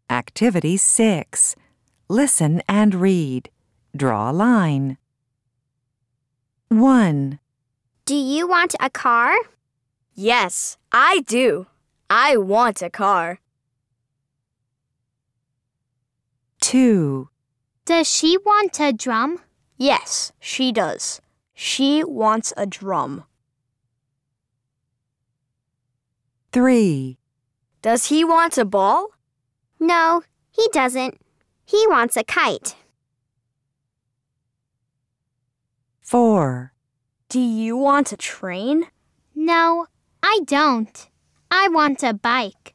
Activity 6. Listen and read. Draw a line. 1, Do you want a car? Yes, I do. I want a car. 2, Does she want a drum? Yes, she does. She wants a drum. 3, Does he want a ball? No, he doesn't. He wants a kite. 4, Do you want a train? No, I don't. I want a bike.